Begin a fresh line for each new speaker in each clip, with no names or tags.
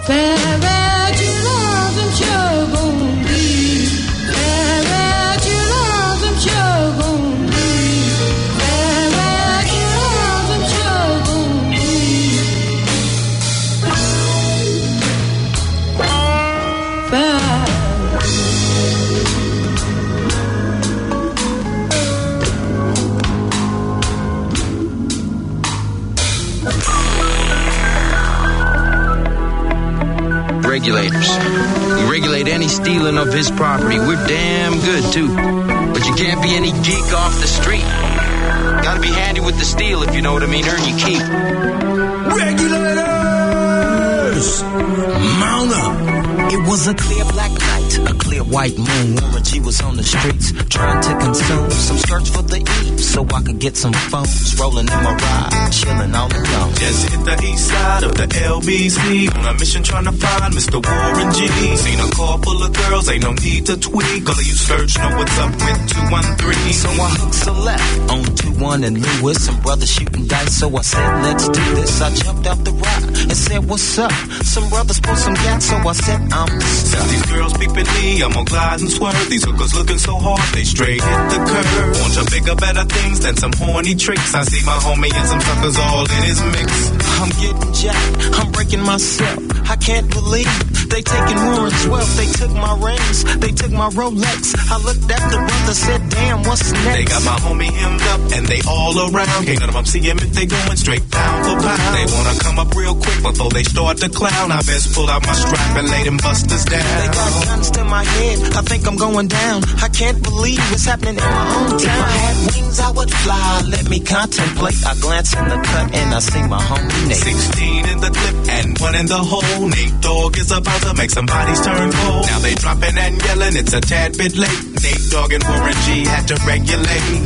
Regulators. We regulate any stealing of his property. We're damn good, too. But you can't be any geek off the street. Gotta be handy with the steel, if you know what I mean. Earn your keep.
Regulators! Mount up!
It was a clear black night, a clear white moon. Warren G was on the streets, trying to consume some skirts for the eve, so I could get some phones. Rolling in my ride, chilling all alone.
Just hit the east side of the LBC, on a mission trying to find Mr. Warren G. Seen a car full of girls, ain't no need to tweak. All of you search know what's up with 213.
So I hooked a left on 21 and Lewis. Some brothers shooting dice, so I said, let's do this. I jumped out the ride and said, what's up? Some brothers pulled some gas, so I said, I'm stuck.
These girls peeping me, I'm gonna glide and swerve. These hookers looking so hard, they straight hit the curve. Want you bigger, better things than some horny tricks. I see my homie and some suckers all in his mix.
I'm getting jacked, I'm breaking myself. I can't believe they taking Warren's wealth. They took my rings, they took my Rolex. I looked at the brother, said, damn, what's next?
They got my homie hemmed up and they all around. Can't none of them see him if they going straight pound for pound. They wanna come up real quick before they start to clown. I best pull out my strap and lay them busters down.
They got guns to my head, I think I'm going down. I can't believe it's happening in my own town. If I had wings, I would fly, let me contemplate. I glance in the cut and I see my homie Nate.
16 in the clip and 1 in the hole. Nate Dogg is about to make some bodies turn cold. Now they dropping and yelling, it's a tad bit late. Nate Dogg and Warren G had to regulate.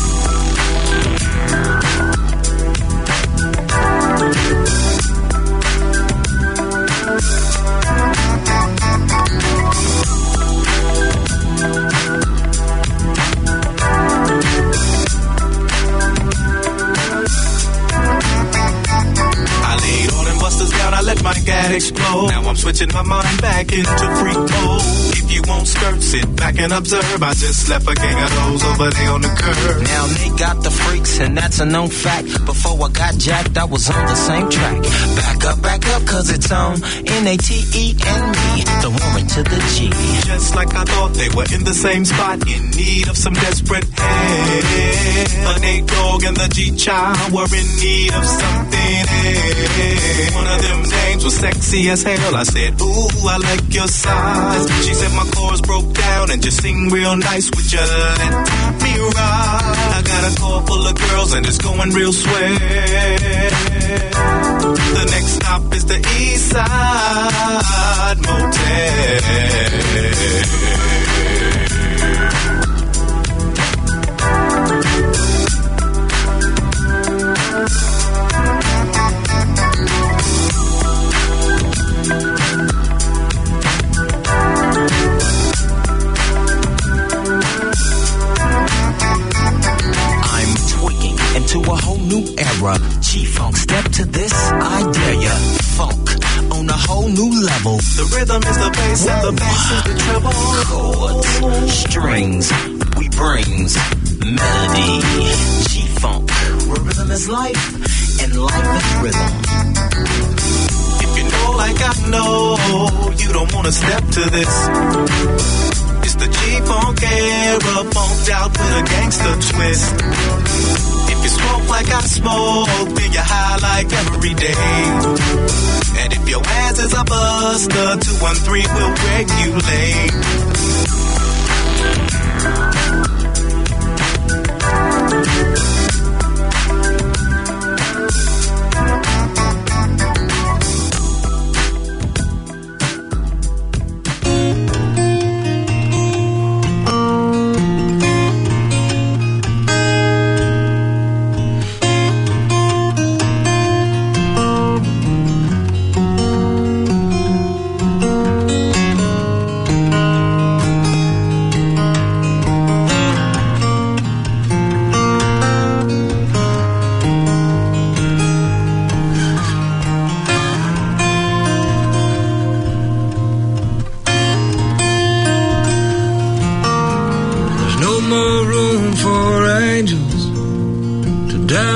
I let my gat explode. Now I'm switching my mind back into freak mode. If you won't skirt, sit back and observe. I just left a gang of those over there on the curb.
Now they got the freaks and that's a known fact. Before I got jacked, I was on the same track. Back up, cause it's on N-A-T-E and me, the woman to the G.
Just like I thought, they were in the same spot, in need of some desperate help. The Nate Dogg and the G-Child were in need of something else. One of them names was sexy as hell. I said, ooh, I like your size. She said my chords broke down and just sing real nice. Would you let me ride? I got a car full of girls and it's going real swell. The next stop is the East Side Motel.
Into a whole new era. G-Funk, step to this, I dare ya. Funk on a whole new level.
The rhythm is the bass and the bass is the treble.
Chords, strings, we brings melody. G-Funk, where rhythm is life and life is rhythm.
If you know like I know, you don't wanna step to this. It's the G-Funk era, funked out with a gangster twist. If you smoke like I smoke, then you high like every day. And if your ass is a buster, 213 will regulate.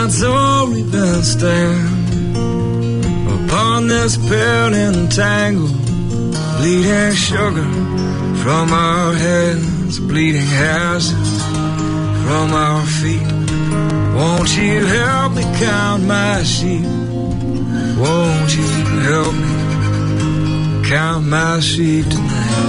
dance or even stand upon this pale and tangle, bleeding sugar from our heads, bleeding ashes from our feet. Won't you help me count my sheep? Won't you help me count my sheep tonight?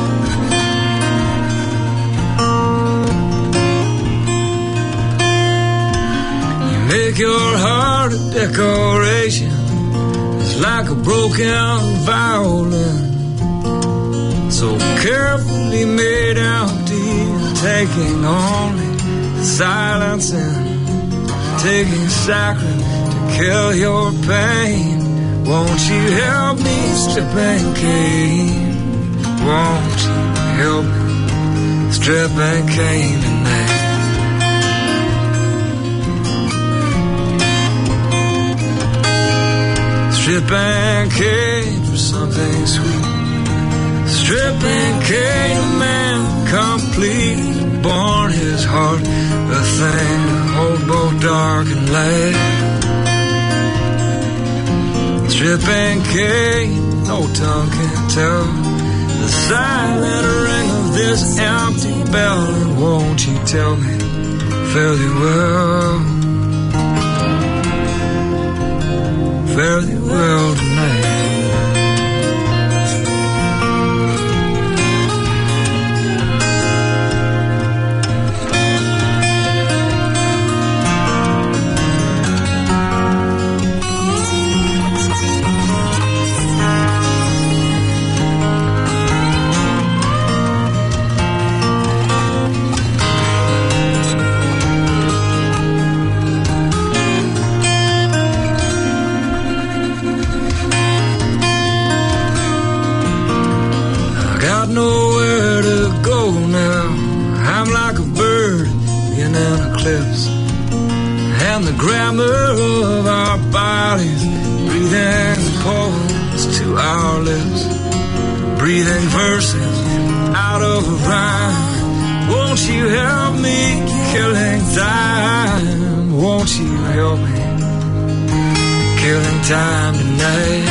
You make your heart a decoration. It's like a broken violin, so carefully made empty, taking only silence and taking saccharin to kill your pain. Won't you help me strip and cane? Won't you help me strip and cane tonight? Strip and cane for something sweet. Strip and cane a man complete. Born his heart a thing to hold both dark and light. Strip and cane, no tongue can tell the silent ring of this empty bell. And won't you tell me fairly well, fairly well tonight? Nowhere to go now. I'm like a bird in an eclipse, and the grammar of our bodies, breathing poems to our lips, breathing verses out of a rhyme. Won't you help me killing time? Won't you help me killing time tonight?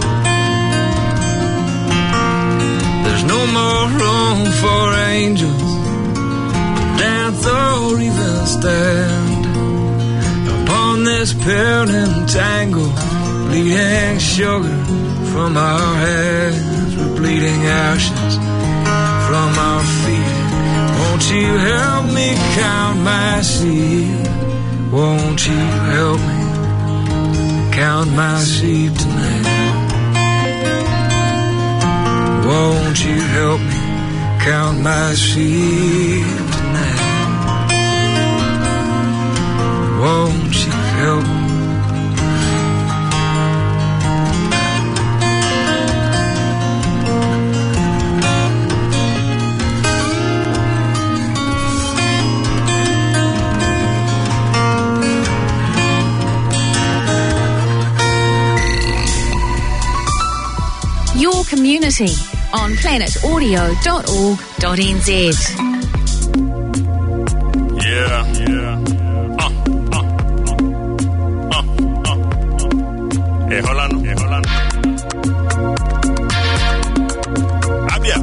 There's no more room for angels to dance or even stand upon this pale and tangle, bleeding sugar from our heads, with bleeding ashes from our feet. Won't you help me count my sheep? Won't you help me count my sheep tonight? Won't you help me count my sheep tonight? Won't you help me?
Your community on planetaudio.org.nz.
Yeah. Holland. Abia.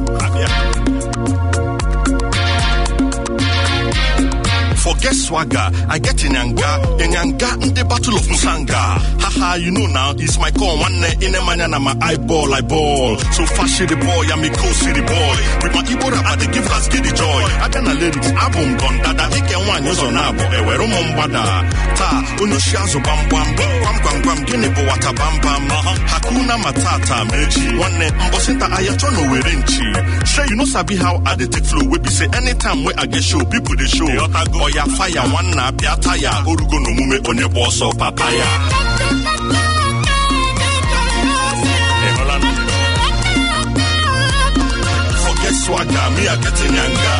Forget swagger, I get in Yanga in the Battle of Musanga. Haha, you know now, it's my call. One in a man and my eyeball. So fashion the boy, I'm a city boy. With my Igbo rap, they give us get the joy. I done a lyrics, album done, that I make one years on abo, where Rombada. Ta, Unoshazo bam bam, Guinea Boata bam bam, Hakuna Matata, Meji, one net, Mbosita Ayatono Werenchi. Sure, you know, Sabi how I take flow. We be say anytime where I get show, people they show. Oya fire, one na piataya, Urugo no mume on your boss or papaya. Swagger, me a getting younger.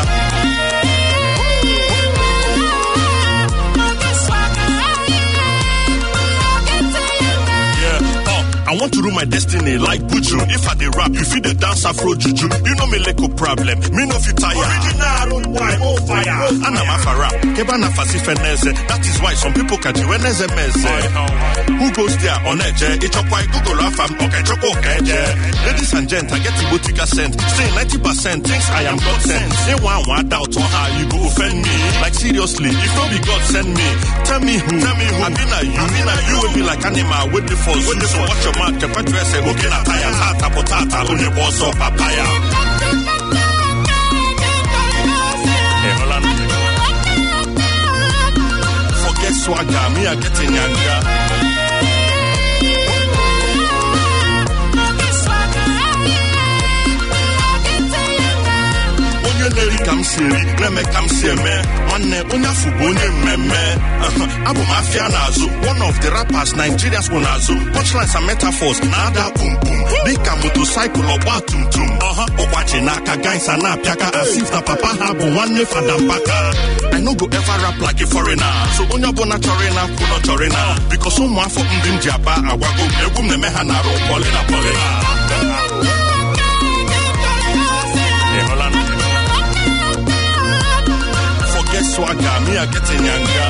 Yeah, I want want to rule my destiny like Buju. If I dey rap, you feel the dance Afro juju. You know me like a problem. Me no fit tire. Original boy, oh fire. Anam afara. Keba na fasi feneze. That is why some people catch you when there's meze. Who goes there on edge? It's a quite Google afam. Okay, choko okay. Ladies and gents, I get the boutique scent. Say 90% thinks I am God sent. Say one doubt on how you go offend me. Like seriously, if no be God send me, tell me who. I mean you will be like animal with the force. With the so watch your mouth, keep dress and okay na tire, tata potata, on the boss of papaya. Forget swagger, me I get in yanga. Come see me, come see me. One unya fubonye meme. Abu Mafia nazo. One of the rappers Nigerians wanazo. Punchlines and metaphors. Nada boom boom. Dika motorcycle or batum tum. Okwache naka guys and piaka. As if na papa habu one fadambaka. I no go ever rap like a foreigner. So unya bona chorena kuno chorena. Because someone for mdim jaba awago. Egum ne mehana ro polena. Swagger, me I get in yanga.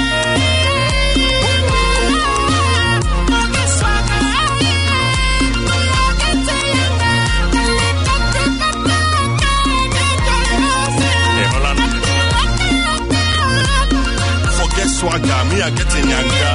Forget swagger, me I get in yanga.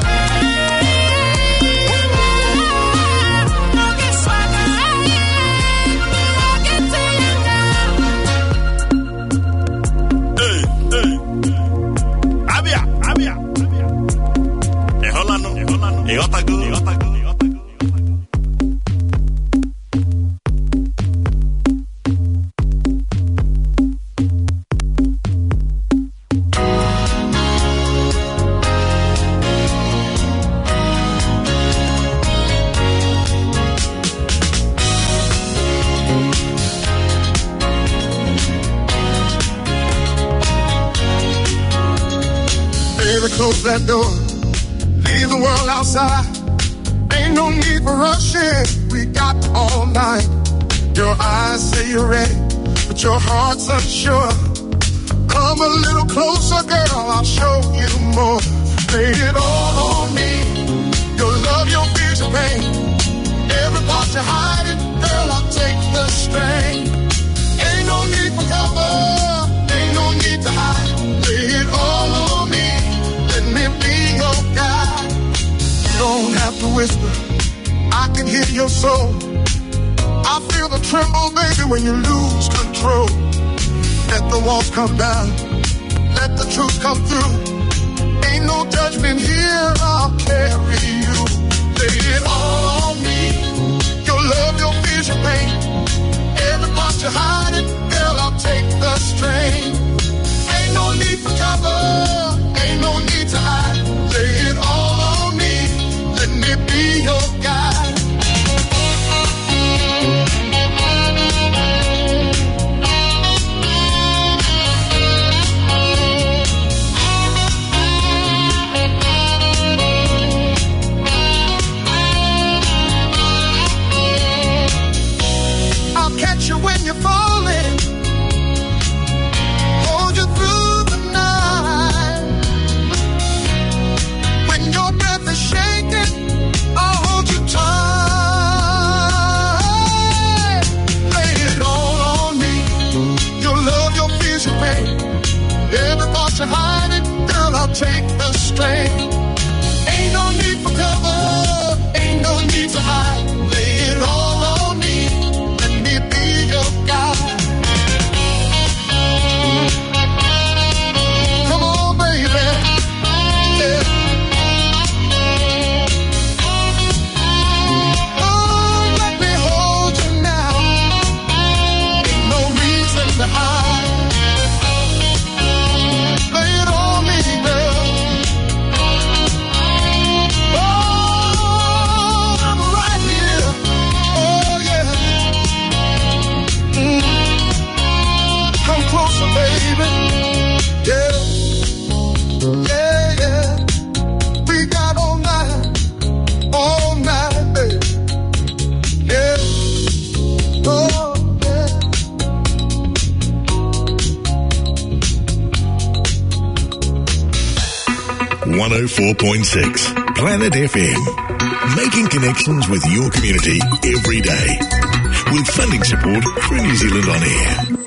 Close that door, leave the world outside. Ain't no need for rushing, we got all night. Your eyes say you're ready, but your heart's unsure. Come a little closer, girl, I'll show you more. Lay it all on me, your love, your fears, your pain. Every part you're hiding, girl, I'll take the strain. Ain't no need for cover, ain't no need to hide. Lay it all on me. Let me be your guide. You don't have to whisper, I can hear your soul. I feel the tremble, baby, when you lose control. Let the walls come down, let the truth come through. Ain't no judgment here, I'll carry you. Lay it all on me, your love, your fears, your pain. Every part you're hiding, girl, I'll take the strain. Ain't no need for cover, ain't no need to hide. Lay it all on me, let me be your guide. I'll catch you when you're falling, hold you through the night. When your breath is shaking, I'll hold you tight. Lay it all on me, your love, your fears, your pain. Every thought you're hiding, girl, I'll take the strain. Ain't no need for cover, ain't no need to hide. Lay it all on me, let me be your guide. Come on, baby. Yeah. Oh, let me hold you now. Ain't no reason to hide. Lay it on me, girl.
104.6 Planet FM. Making connections with your community every day. With funding support from New Zealand On Air.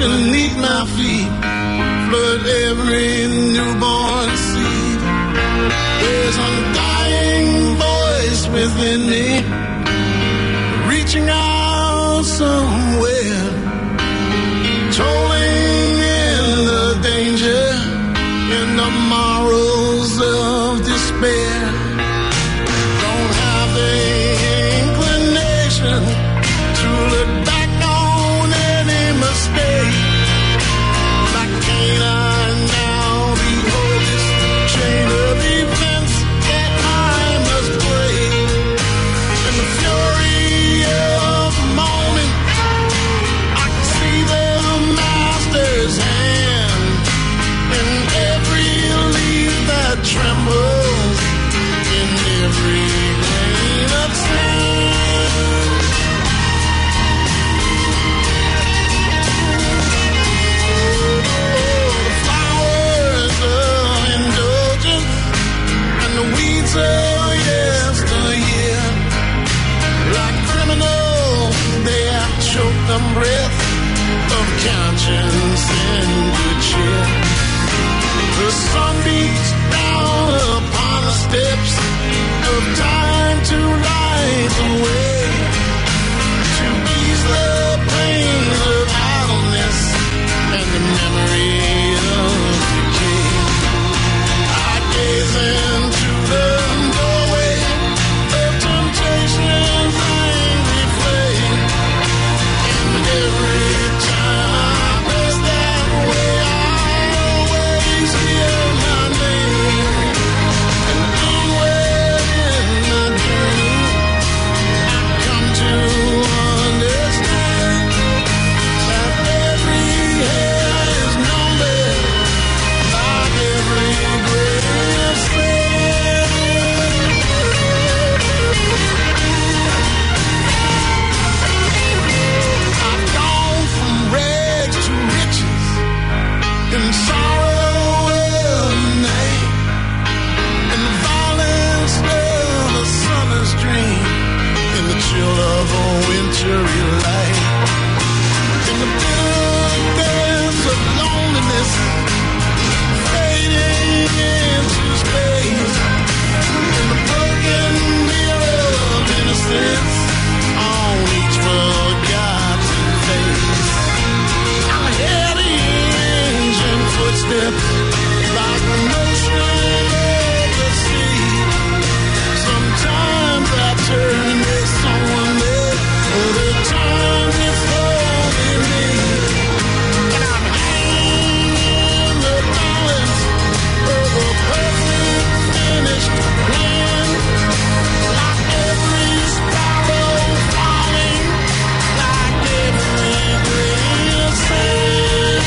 beneath my feet, flood every newborn seed. There's undying voice within me, reaching out somewhere, tolling in the danger, in the morrows of despair. Don't have the inclination to look back on any mistake. Like Cain, I now behold this chain of events that I must break. In the fury of the moment, I can see the master's hand in every leaf that trembles, in every grain of sand. The flowers of indulgence and the weeds of yesteryear, like criminals, they have choked the breath of conscience and good cheer. The sun beats down upon the steps of time to light the way, to ease the pains of idleness and the memory of decay. I gaze into the doorway of temptation's angry flame, and every time I pass that way, I always hear my name. And onward in my journey, I've come to understand that every hair is numbered by every grain of sand. I've gone from rags to riches, in sorrow of night, in the violence of a summer's dream, in the chill of a wintry light, in the bitter depths of loneliness, fading into space, in the broken mirror of innocence, on each forgotten face. I hear the ancient footsteps, like the motion of the sea. Sometimes I turn to someone there, other times it's only me. And I'm hanging in the balance of a perfect finished plan, like every sparrow falling, like every grain of sand.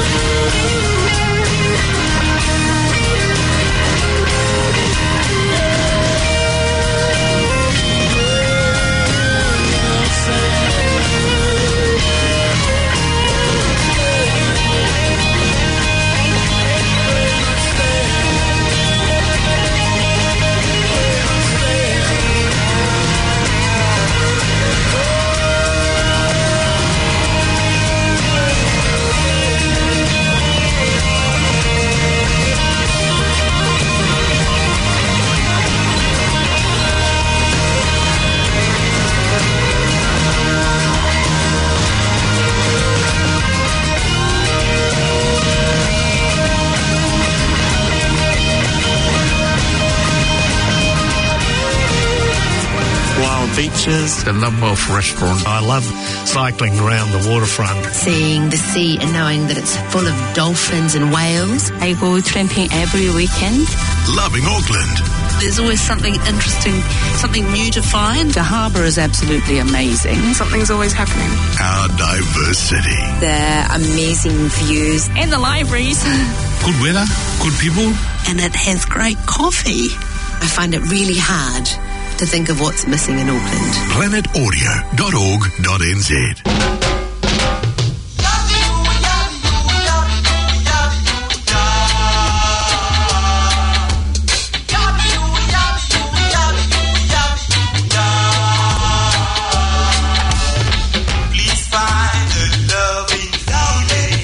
Beaches, a number of restaurants. I love cycling around the waterfront.
Seeing the sea and knowing that it's full of dolphins and whales.
I go tramping every weekend.
Loving Auckland.
There's always something interesting, something new to find.
The harbour is absolutely amazing.
Something's always happening.
Our diverse city.
The amazing views.
And the libraries.
Good weather, good people.
And it has great coffee.
I find it really hard to think of what's missing in Auckland.
planetaudio.org.nz.
Please find a loving feeling.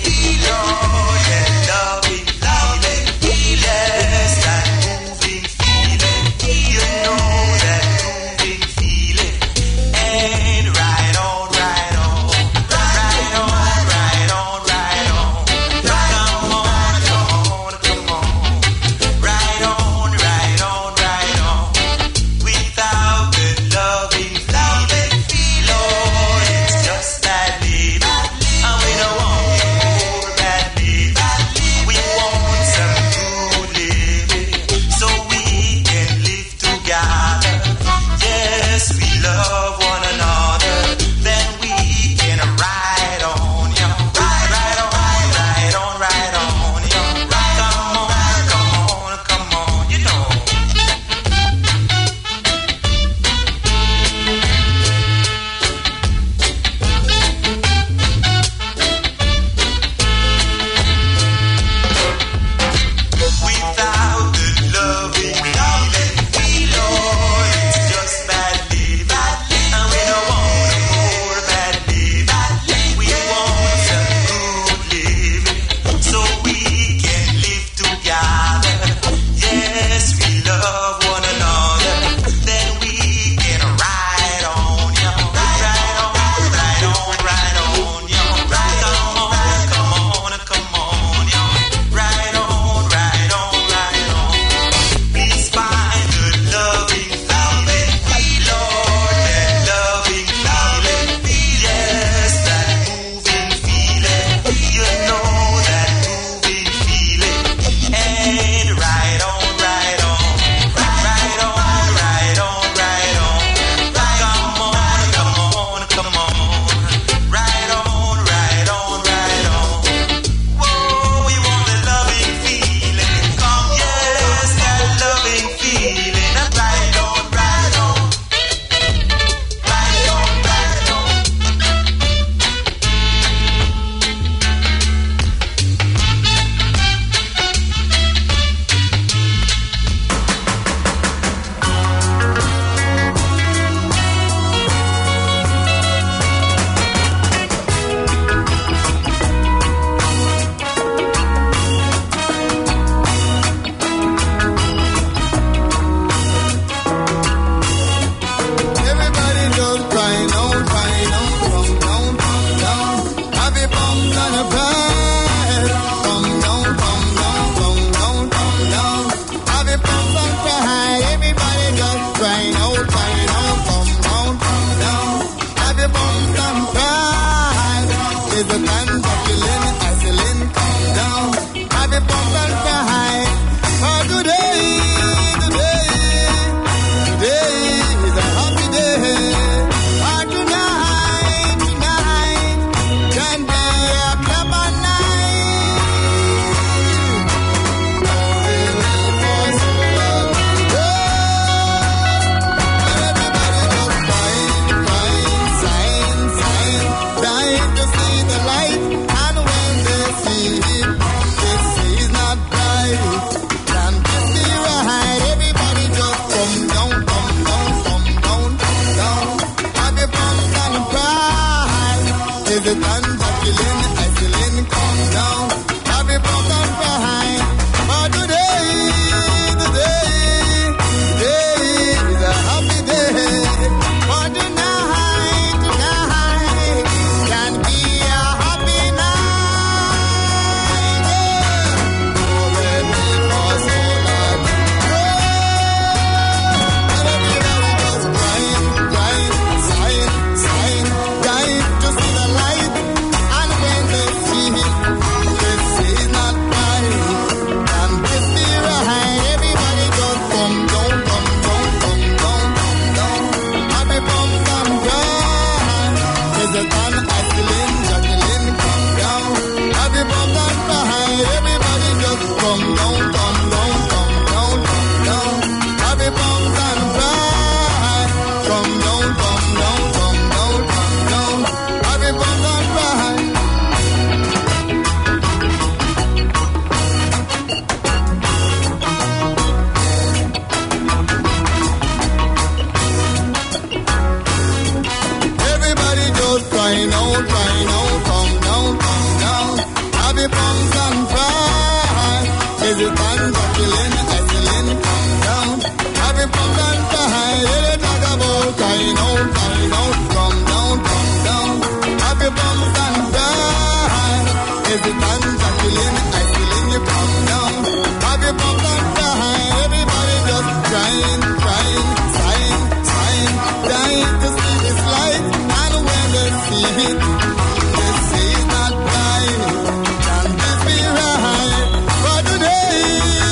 Happy pumpkin pie. Is it fun, Jacqueline? Jacqueline, calm down. Happy pumpkin pie. Let it talk about kind out, calm down, calm down. Happy pumpkin pie. Is it fun, Jacqueline? Jacqueline, you calm down. Happy pumpkin pie. Everybody just crying, crying, sighing, sighing, dying to see this light. And when they see it, they say it's not right. Can this be right? But today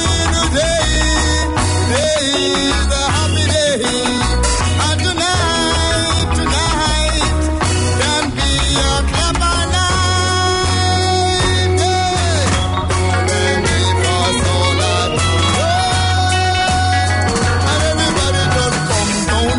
is a happy day. And tonight can be a clever night. Baby, for so long. And everybody just come down.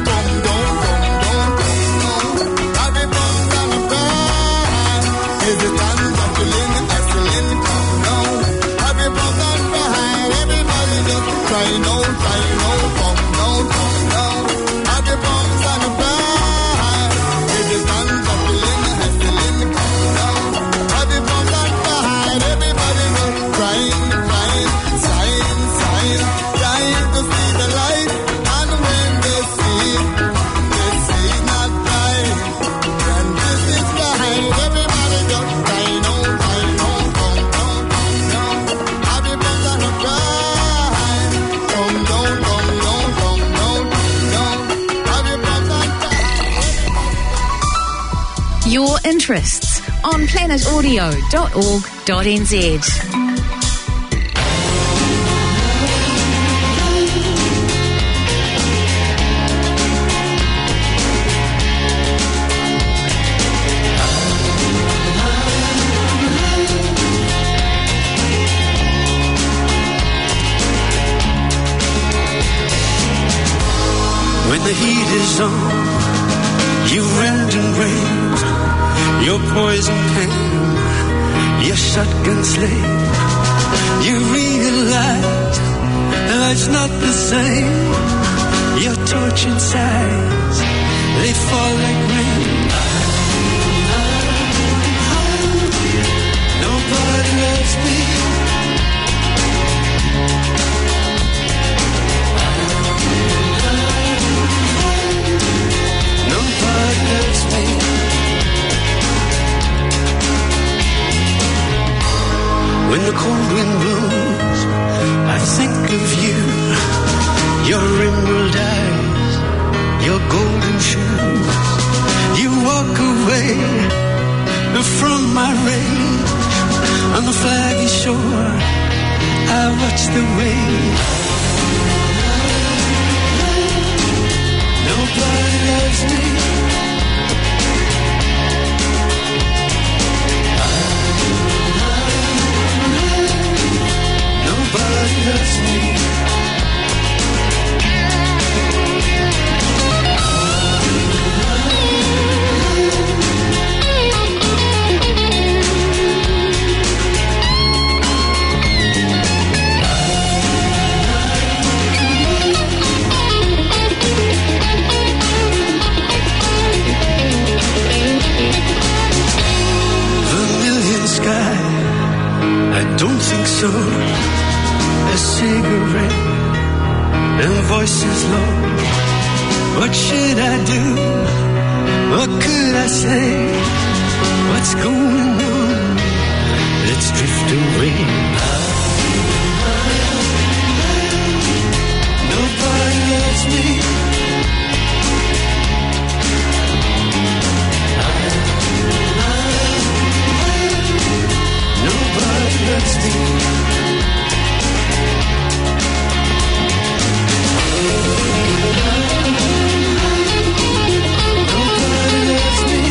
Happy pumpkin pie. Is it on Jacqueline? Jacqueline, come down. Happy pumpkin pie. Everybody just cry no, come down. Happy pumpkin pie. Is it on Jacqueline? Jacqueline, come down. Happy pumpkin pie. Everybody just crying, sighing, dying to see the light. And when they see it, they say it's not right. And this is right. Everybody just cry no, come down. Happy pumpkin pie. Come down. Happy pumpkin pie.
Your interests on planetaudio.org.nz.
When the heat is on, you wind and rain, your poison pain, your shotgun slave. You realize life's not the same. Your tortured sighs, they fall like rain. Nobody loves me. Nobody loves me. When the cold wind blows, I think of you. Your emerald eyes, your golden shoes. You walk away from my rage. On the flaggy shore, I watch the waves. Nobody loves me. Nobody loves me. I don't think so. A cigarette and voices low. What should I do? What could I say? What's going on? Let's drift away. Nobody loves me. Nobody loves me. Nobody loves me.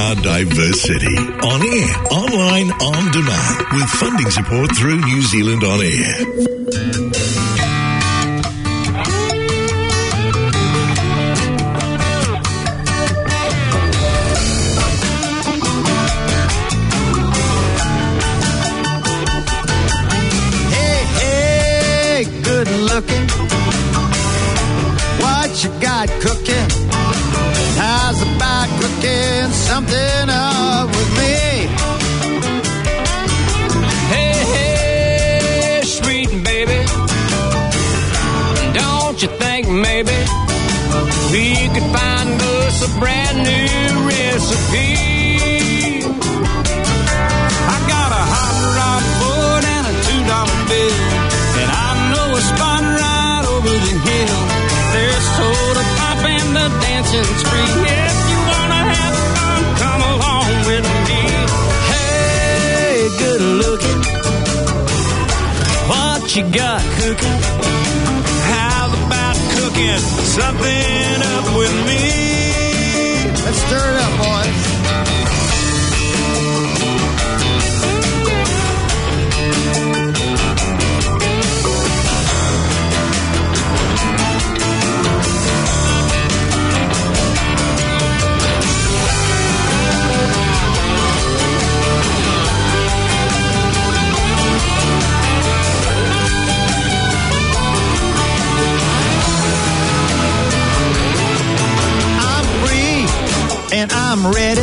our diverse city. On air, online, on demand, with funding support through New Zealand On Air.
What you got cooking? How's about cooking something up with me?
Hey, hey, sweet baby, don't you think maybe we could find us a brand new recipe? I got a hot rod board and a $2 bill, and I know a spot right over the hill. There's soda pop and the dancing spree. If you wanna have fun, come along with me. Hey, good looking, what you got cooking? How about cooking something up with me?
Let's stir it up, boys. And I'm ready.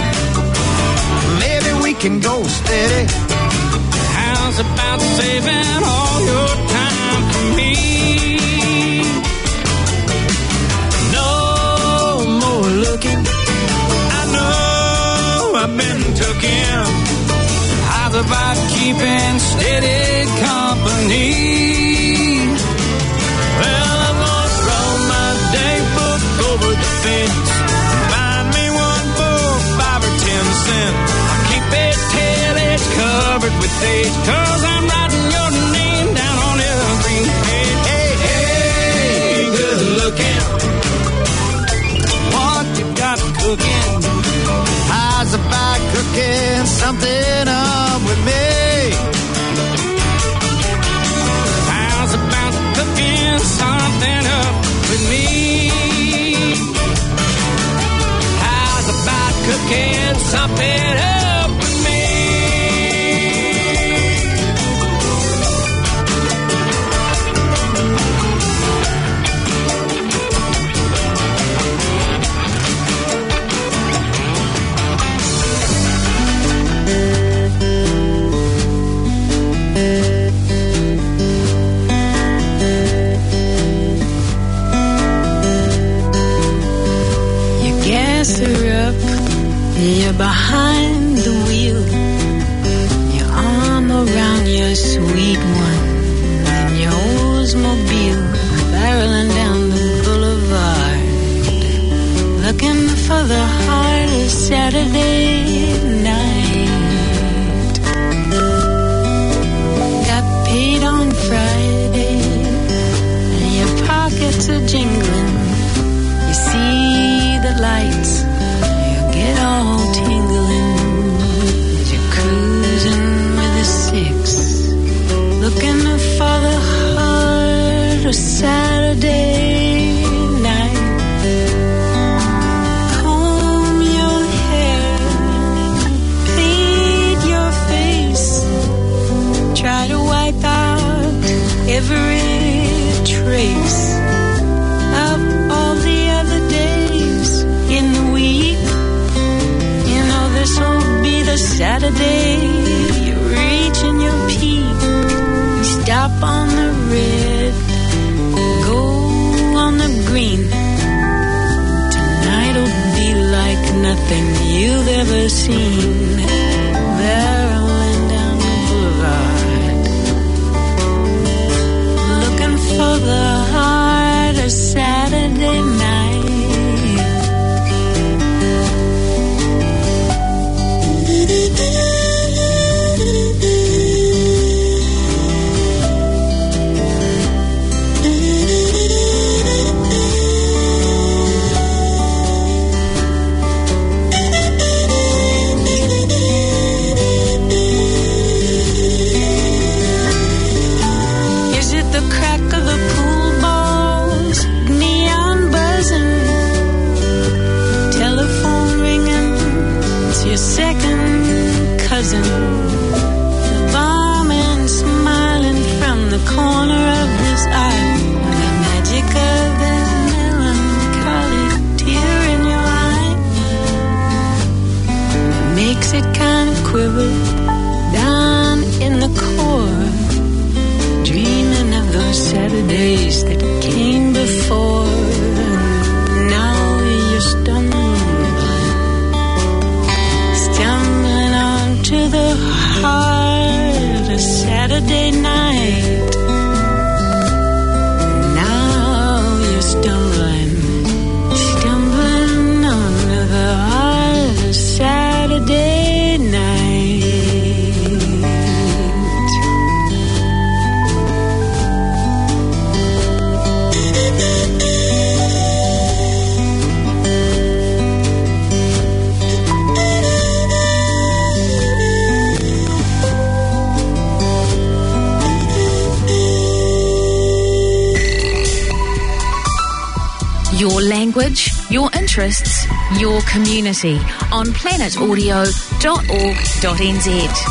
Maybe we can go steady.
How's about saving all your time for me? No more looking. I know I've been tooken. How's about keeping steady company? Well, I'm gonna throw my day book over the fence. I'll keep it till it's covered with age, 'cause I'm writing your name down on every page. Hey, hey, good looking, what you got cooking?
How's about cooking something up with me?
How's about cooking something up with me? Cooking something up with me.
You gas her up. You're behind the wheel, your arm around your sweet one, in your Oldsmobile, barreling down the boulevard, looking for the heart of Saturday night. Got paid on Friday, and your pockets are jingling. You see the lights, get all tingling as you're cruising with a 6, looking for the heart of Saturday night. Comb your hair, paint your face, try to wipe out every trace of all the other days in the week. This'll be the Saturday you reach in your peak, stop on the red, go on the green. Tonight'll be like nothing you've ever seen, barreling down the boulevard, looking for the heart of Saturday night. a Saturday night. Now you're stumbling under the heart of Saturday night.
Your language, your interests, your community on planetaudio.org.nz.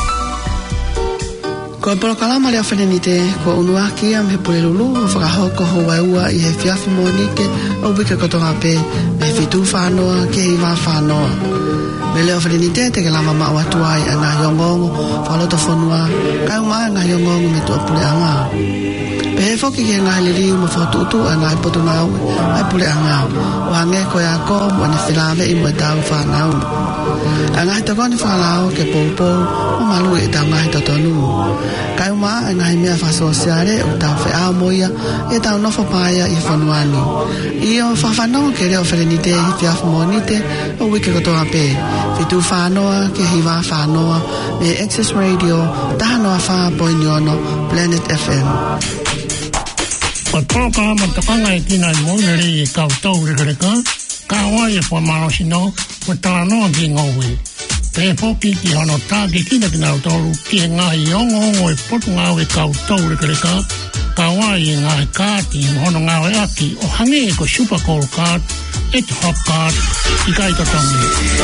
Ko polokalama lea whenenite, ko unuaki am he pulelulu, whakahoko ho waiua I he whiawhi monike, o wika kotonga pe, me whitu whanoa, ke I wā whanoa. Me leo whenenite, te ke lama mauatuai a ngā yongongo, whalota whanua, kai umai ngā yongongo me tua pule anga. Pe foki ke ngā liri mo whatutu a ngā poto nau, ai pule anga, o hange ko ia ko, mo ne whilawe I mo e tau whanau. A ngā hita koni whalao ke pou, o malu e tau ngā hita tonu. Kai uma e ngā mea whasosiare o tau whi moia, e tau nofo paia I whanuani. I o whawhanau ke reo whenenite I whiawhi monite, o wike kotoa pe. Whitu whanoa ke hiwa whanoa, me Access Radio, tahanoa wha poiniono, Planet FM.
Ko toka matakanga I tina I moinere I kautau rekareka, ka wai e po marosino, ko talanoa ki ngowi. Pe poki ki hono tā ki kina ki nau tolu, ki e ngā iongo e potu ngau e kautau rekareka, ka wai e ngā kāti hono ngau e aki, o hange e ko super cool card, e te hot card, I kai tatangi.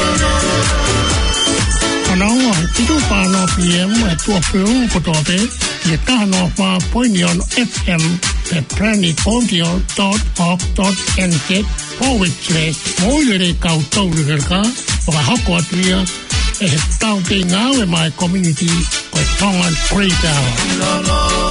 Ana ua he titu whānoa PM e tua pēu kotoa pe, I e tahanoa wha Poinion FM, pe planetaudio.org.nz moilere kautau rekareka, o ka hoko atuia, e he tau te ngāwe mai community, ko e tonga Grey Tower.